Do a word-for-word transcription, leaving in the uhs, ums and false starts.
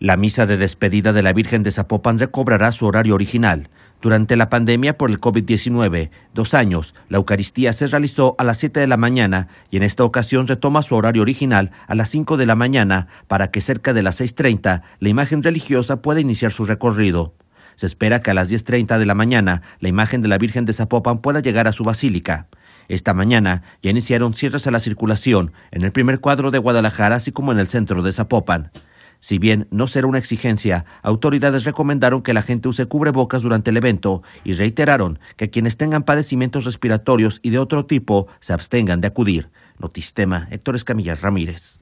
La misa de despedida de la Virgen de Zapopan recobrará su horario original. Durante la pandemia por el COVID diecinueve, dos años, la Eucaristía se realizó a las siete de la mañana y en esta ocasión retoma su horario original a las cinco de la mañana para que cerca de las seis treinta la imagen religiosa pueda iniciar su recorrido. Se espera que a las diez treinta de la mañana la imagen de la Virgen de Zapopan pueda llegar a su basílica. Esta mañana ya iniciaron cierres a la circulación en el primer cuadro de Guadalajara, así como en el centro de Zapopan. Si bien no será una exigencia, autoridades recomendaron que la gente use cubrebocas durante el evento y reiteraron que quienes tengan padecimientos respiratorios y de otro tipo se abstengan de acudir. Notistema, Héctor Escamilla Ramírez.